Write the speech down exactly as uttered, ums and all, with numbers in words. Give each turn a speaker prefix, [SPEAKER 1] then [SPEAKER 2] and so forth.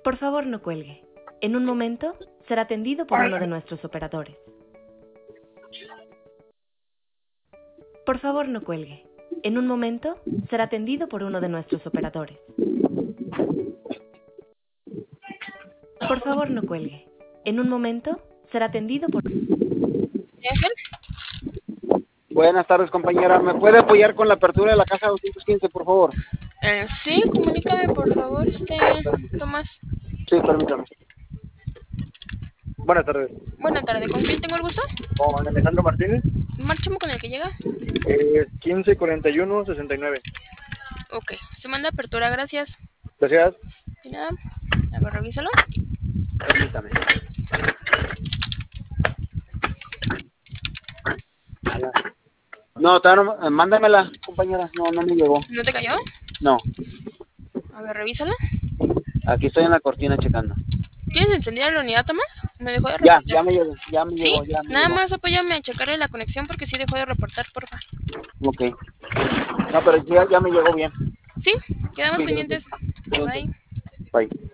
[SPEAKER 1] Por favor, no cuelgue. En un momento será atendido por uno de nuestros operadores. Por favor, no cuelgue. En un momento será atendido por uno de nuestros operadores. Por favor, no cuelgue. En un momento será atendido por...
[SPEAKER 2] Ángel,
[SPEAKER 3] Buenas tardes, compañera. ¿Me puede apoyar con la apertura de la casa doscientos quince, por favor?
[SPEAKER 2] eh, sí, comunícame por favor, este Tomás.
[SPEAKER 3] Sí, permítame. Buenas tardes.
[SPEAKER 2] Buena tarde, ¿con quién tengo el gusto?
[SPEAKER 3] Con Alejandro Martínez.
[SPEAKER 2] Márchame con el que llega.
[SPEAKER 3] Eh, quince cuarenta y uno sesenta y nueve.
[SPEAKER 2] Ok, se manda apertura, gracias.
[SPEAKER 3] Gracias.
[SPEAKER 2] Y nada, a ver, revísalo.
[SPEAKER 3] Permítame. No, todavía no, eh, mándamela, compañera. No, no me llegó.
[SPEAKER 2] ¿No te cayó?
[SPEAKER 3] No,
[SPEAKER 2] A ver, revísala.
[SPEAKER 3] aquí estoy en la cortina checando.
[SPEAKER 2] ¿Tienes encendida la unidad, Tomás? Me dejó de
[SPEAKER 3] Ya,
[SPEAKER 2] reportar.
[SPEAKER 3] ya me llegó, ya me
[SPEAKER 2] ¿Sí?
[SPEAKER 3] llegó, ya me
[SPEAKER 2] Nada
[SPEAKER 3] llegó.
[SPEAKER 2] más apóyame a checarle la conexión porque sí dejó de reportar, porfa.
[SPEAKER 3] Ok. No, pero ya, ya me llegó bien.
[SPEAKER 2] ¿Sí? Quedamos
[SPEAKER 3] Sí,
[SPEAKER 2] pendientes.
[SPEAKER 3] gracias.
[SPEAKER 2] Bye.
[SPEAKER 3] Bye.